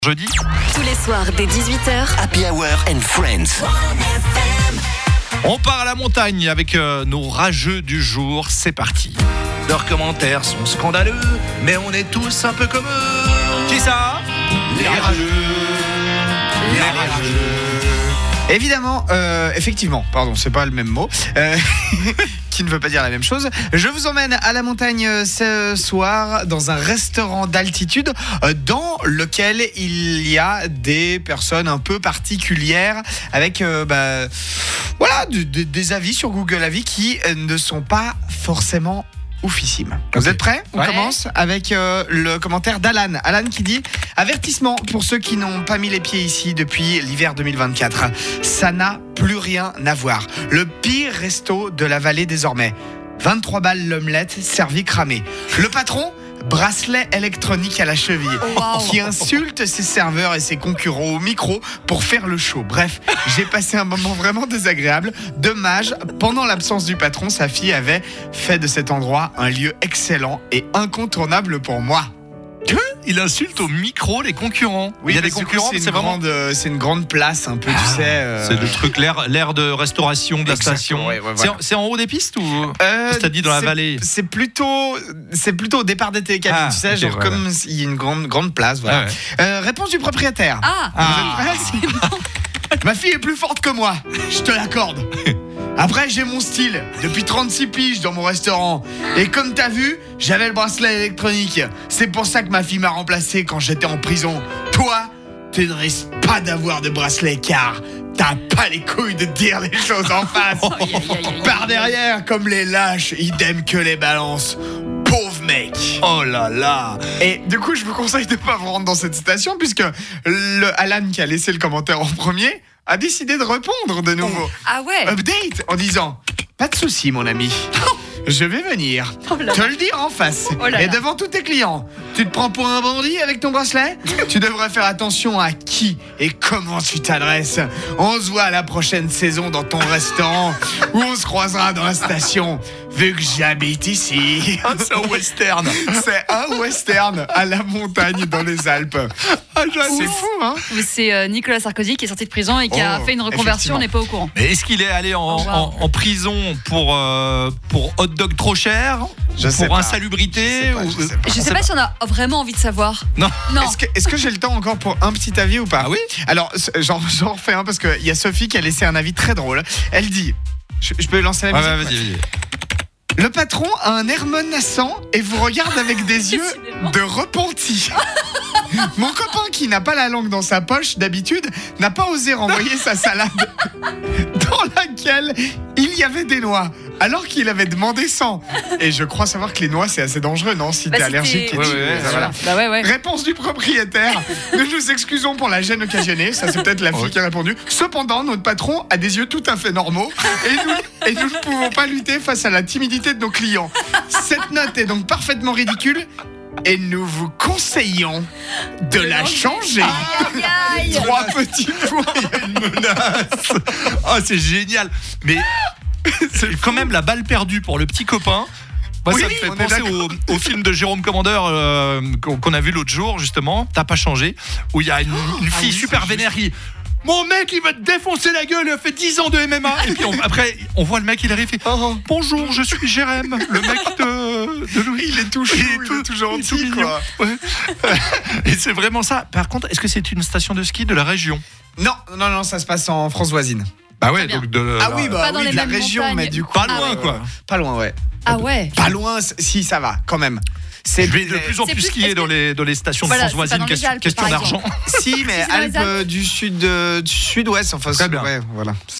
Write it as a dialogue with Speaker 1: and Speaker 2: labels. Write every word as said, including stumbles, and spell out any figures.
Speaker 1: Jeudi.
Speaker 2: Tous les soirs dès dix-huit heures.
Speaker 3: Happy Hour and Friends.
Speaker 1: On part à la montagne avec euh, nos rageux du jour. C'est parti.
Speaker 4: Leurs commentaires sont scandaleux, mais on est tous un peu comme eux.
Speaker 1: Qui ça?
Speaker 4: Les rageux. Les rageux.
Speaker 5: Évidemment, euh, effectivement, pardon, c'est pas le même mot, euh, qui ne veut pas dire la même chose. Je vous emmène à la montagne ce soir dans un restaurant d'altitude euh, dans lequel il y a des personnes un peu particulières avec euh, bah, voilà, de, de, des avis sur Google Avis qui euh, ne sont pas forcément oufissime. Vous êtes prêts? On
Speaker 1: Ouais.
Speaker 5: commence avec euh, le commentaire d'Alan. Alan qui dit « Avertissement pour ceux qui n'ont pas mis les pieds ici depuis l'hiver deux mille vingt-quatre. Ça n'a plus rien à voir. Le pire resto de la vallée désormais. vingt-trois balles l'omelette, servi cramé. Le patron, bracelet électronique à la cheville, qui insulte ses serveurs et ses concurrents au micro pour faire le show. Bref, j'ai passé un moment vraiment désagréable. Dommage, pendant l'absence du patron, sa fille avait fait de cet endroit un lieu excellent et incontournable pour moi. »
Speaker 1: Il insulte au micro les concurrents. Il y a des
Speaker 5: parce que du coup,
Speaker 1: concurrents,
Speaker 5: c'est
Speaker 1: c'est
Speaker 5: une,
Speaker 1: vraiment.
Speaker 5: grande, euh, c'est une grande place, un peu, tu sais. euh,
Speaker 1: C'est le truc, l'air, l'air de restauration de la
Speaker 5: Exactement,
Speaker 1: station.
Speaker 5: ouais, ouais,
Speaker 1: c'est,
Speaker 5: voilà.
Speaker 1: en, c'est en haut des pistes ou
Speaker 5: Euh,
Speaker 1: c'est-à-dire dans la
Speaker 5: c'est-
Speaker 1: vallée?
Speaker 5: C'est plutôt, c'est plutôt au départ des télécabines,
Speaker 1: Ah,
Speaker 5: tu sais,
Speaker 1: ok,
Speaker 5: genre
Speaker 1: ouais,
Speaker 5: comme il y a une grande, grande place, voilà.
Speaker 1: Ouais, ouais.
Speaker 5: Euh, réponse du propriétaire.
Speaker 2: Ah,
Speaker 1: Ah.
Speaker 5: Vous êtes prêts? Ma fille est plus forte que moi, je te l'accorde. Après, j'ai mon style, depuis trente-six piges dans mon restaurant. Et comme t'as vu, j'avais le bracelet électronique. C'est pour ça que ma fille m'a remplacé quand j'étais en prison. Toi, tu ne risques pas d'avoir de bracelet car t'as pas les couilles de dire les choses en face.
Speaker 2: Aïe, aïe, aïe, aïe.
Speaker 5: Par derrière, comme les lâches, idem que les balances. Pauvre mec.
Speaker 1: Oh là là.
Speaker 5: Et du coup, je vous conseille de pas vous rendre dans cette station puisque le Alan qui a laissé le commentaire en premier a décidé de répondre de nouveau.
Speaker 2: ah ouais.
Speaker 5: Update en disant pas de souci mon ami. Je vais venir
Speaker 2: Oh là
Speaker 5: te le dire en face
Speaker 2: Oh là
Speaker 5: et
Speaker 2: là.
Speaker 5: devant tous tes clients. Tu te prends pour un bandit avec ton bracelet? Tu devrais faire attention à qui et comment tu t'adresses. On se voit à la prochaine saison dans ton restaurant ou on se croisera dans la station vu que j'habite ici.
Speaker 1: Ah, c'est un western.
Speaker 5: C'est un western à la montagne dans les Alpes.
Speaker 1: Ah,
Speaker 5: C'est fou, hein?
Speaker 6: Mais c'est euh, Nicolas Sarkozy qui est sorti de prison et qui a
Speaker 5: Oh,
Speaker 6: fait une reconversion, on n'est pas au courant.
Speaker 1: Mais est-ce qu'il est allé en,
Speaker 6: Oh, wow.
Speaker 1: en, en prison pour, euh, pour hot dog trop cher?
Speaker 5: Je sais
Speaker 1: Pour
Speaker 5: pas.
Speaker 1: insalubrité?
Speaker 5: Je sais pas,
Speaker 1: ou-
Speaker 5: je sais pas.
Speaker 6: Je sais pas si on a vraiment envie de savoir.
Speaker 1: Non.
Speaker 6: Non.
Speaker 5: Est-ce que, est-ce que j'ai le temps encore pour un petit avis ou pas?
Speaker 1: Ah oui?
Speaker 5: Alors, c- j'en, j'en refais un parce qu'il y a Sophie qui a laissé un avis très drôle. Elle dit, je, je peux lancer la
Speaker 1: Ouais,
Speaker 5: musique?
Speaker 1: ouais, vas-y, vas-y.
Speaker 5: Le patron a un air menaçant et vous regarde avec des yeux
Speaker 6: Décidément.
Speaker 5: de repenti. Mon copain qui n'a pas la langue dans sa poche d'habitude n'a pas osé renvoyer sa salade dans laquelle il y avait des noix alors qu'il avait demandé sans. Et je crois savoir que les noix c'est assez dangereux, non? Si
Speaker 6: Bah,
Speaker 5: t'es
Speaker 6: c'était-
Speaker 5: allergique et
Speaker 1: Ouais,
Speaker 5: tu-
Speaker 1: ouais, ouais,
Speaker 5: voilà.
Speaker 6: Bah ouais, ouais.
Speaker 5: Réponse du propriétaire. Nous nous excusons pour la gêne occasionnée. Ça, c'est peut-être la fille
Speaker 1: Ouais.
Speaker 5: qui a répondu. Cependant, notre patron a des yeux tout à fait normaux et nous, et nous ne pouvons pas lutter face à la timidité de nos clients. Cette note est donc parfaitement ridicule et nous vous conseillons de la changer.
Speaker 6: Aïe, aïe.
Speaker 5: Trois petits points.
Speaker 1: Menace. Oh, c'est génial. Mais c'est quand même la balle perdue pour le petit copain. Moi,
Speaker 5: Oui,
Speaker 1: ça me fait
Speaker 5: on est
Speaker 1: penser au, au film de Jérôme Commandeur euh, qu'on, qu'on a vu l'autre jour, justement. T'as pas changé. Où il y a une, une fille
Speaker 5: oui,
Speaker 1: super
Speaker 5: c'est
Speaker 1: vénère qui. Mon mec, il va te défoncer la gueule, il a fait dix ans de M M A. Et puis on- après, on voit le mec, il arrive et fait bonjour, je suis Jérém, le mec de, de Louis.
Speaker 5: Il est tout chou, il est tout
Speaker 1: il est
Speaker 5: gentil,
Speaker 1: tout mignon.
Speaker 5: quoi.
Speaker 1: Ouais. Et c'est vraiment ça. Par contre, est-ce que c'est une station de ski de la région?
Speaker 5: Non, non, non, ça se passe en France voisine.
Speaker 1: Bah ouais,
Speaker 6: bien.
Speaker 1: donc de
Speaker 5: Ah oui, bah
Speaker 6: Pas dans
Speaker 5: oui,
Speaker 6: les
Speaker 5: de la
Speaker 6: mêmes
Speaker 5: région,
Speaker 6: montagnes.
Speaker 5: mais du coup.
Speaker 1: Pas loin,
Speaker 5: euh,
Speaker 1: quoi.
Speaker 5: Pas loin, ouais.
Speaker 6: Ah ouais.
Speaker 5: Pas loin, c- si ça va, quand même. C'est
Speaker 1: Je vais de plus en
Speaker 6: C'est
Speaker 1: plus
Speaker 6: plus-
Speaker 1: skier
Speaker 6: est-ce
Speaker 1: dans
Speaker 6: que-
Speaker 1: les, dans les stations
Speaker 6: Voilà,
Speaker 1: de
Speaker 6: c'est
Speaker 1: France
Speaker 6: pas
Speaker 1: voisine.
Speaker 6: dans les
Speaker 1: Question,
Speaker 6: Alpes,
Speaker 1: question
Speaker 6: par
Speaker 1: d'argent.
Speaker 6: exemple.
Speaker 5: Si, mais
Speaker 6: c'est dans les
Speaker 5: Alpes
Speaker 6: Alpes
Speaker 5: euh, du sud, euh, du sud-ouest, enfin,
Speaker 1: Très
Speaker 5: c'est-
Speaker 1: bien.
Speaker 5: ouais, voilà.